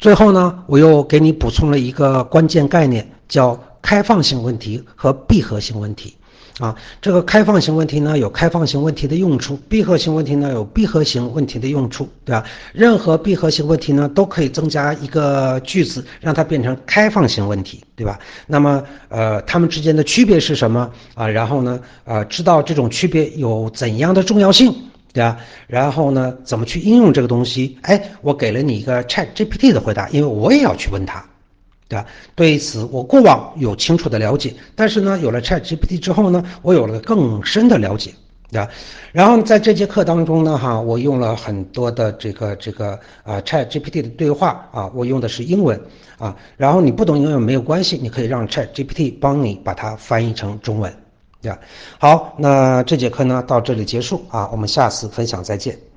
最后呢，我又给你补充了一个关键概念，叫开放性问题和闭合性问题。这个开放性问题呢有开放性问题的用处，闭合性问题呢有闭合性问题的用处，对吧？任何闭合性问题呢都可以增加一个句子，让它变成开放性问题，对吧？那么它们之间的区别是什么然后呢知道这种区别有怎样的重要性，对吧？然后呢怎么去应用这个东西？我给了你一个 ChatGPT 的回答，因为我也要去问它。对吧？对此我过往有清楚的了解，但是呢，有了 ChatGPT 之后呢，我有了更深的了解，对吧？然后在这节课当中呢，我用了很多的ChatGPT 的对话我用的是英文然后你不懂英文没有关系，你可以让 ChatGPT 帮你把它翻译成中文，对吧？好，那这节课呢到这里结束我们下次分享再见。